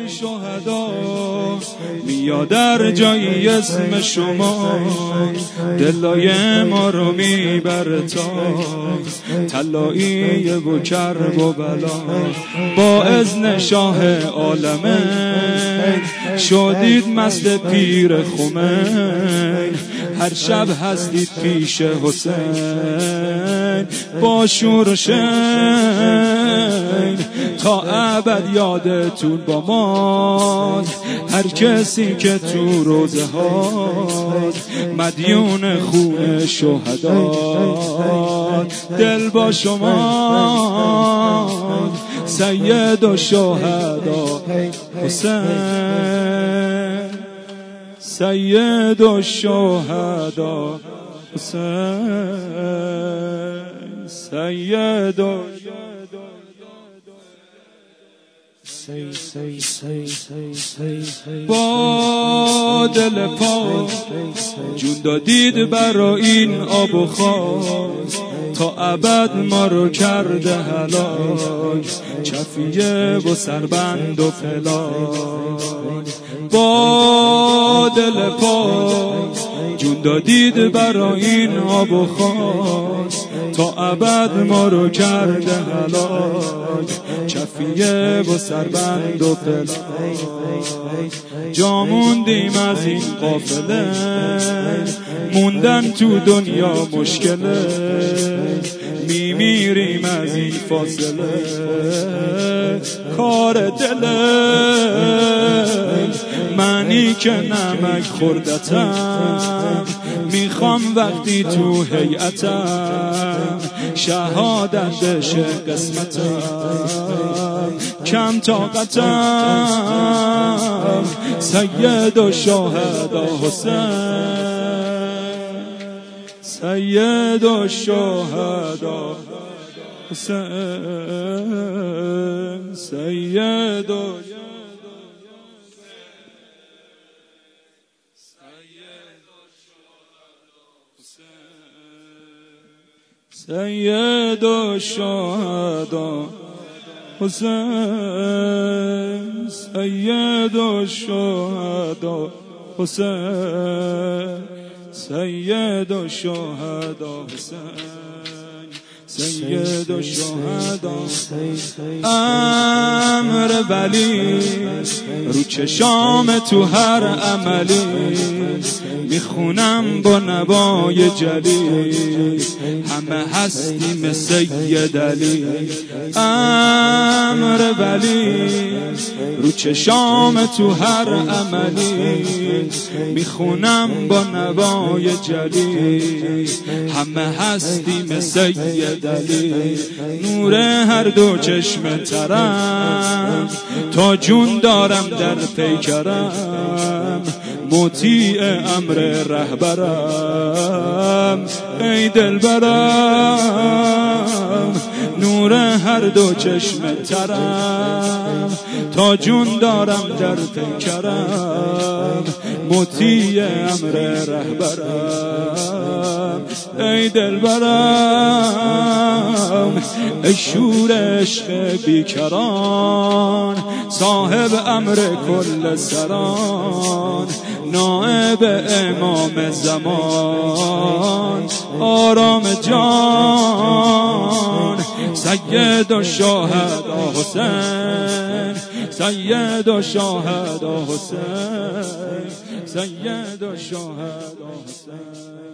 شهدا میاد در جایی اسم شما، دلای ما رو میبره تا طلایی و کرب و بلا. با اذن شاه عالمین شدید مست پیر خمین، هر شب هستید پیش حسین با شور و شین، تا ابد یادتون با ما. هر کسی که تو روزه ها مدیون خون شهدا، دل با شما سید و شهدا حسین، سید و شهدا حسین، سید و با دل پاک جون دادید برا این آب و خاک، تا ابد ما رو کرده هلاک، چفیه و سربند و فلاک. با دل پاک جون دادید برا این آب و خاک، تا ابد ما رو کرده هلاک، چفیه و سربند و فلاک. جا موندیم از این قافله، موندن تو دنیا مشکله، میمیریم از این فاصله، کار دله. منی که نمک خوردتم، میخوام وقتی تو هیئتم شهادت بشه قسمتم، کم طاقتم سید و شهدا حسین، سید و شهدا حسین، سید و سید و شهدا حسین، سید و شهدا حسین، سید و شهدا حسین، سید و شهدا. امر ولی رو چشام تو هر عملی، میخونم با نوای جلی، همه هستیم سید علی. امر ولی رو چشام تو هر عملی، میخونم با نوای جلی، همه هستیم سید علی. نور هر دو چشم ترم، تا جون دارم در پیکرم، مطیع امر رهبرم ای دلبرم. نور هر دو چشم ترم، تا جون دارم در پیکرم، مطیع امر رهبرم ای دلبرم. ای شور عشق بیکران، صاحب امر کل سران، نائب امام زمان، آرام جان. سید و شهدا حسین، سید و شهدا حسین، سید و شهدا حسین.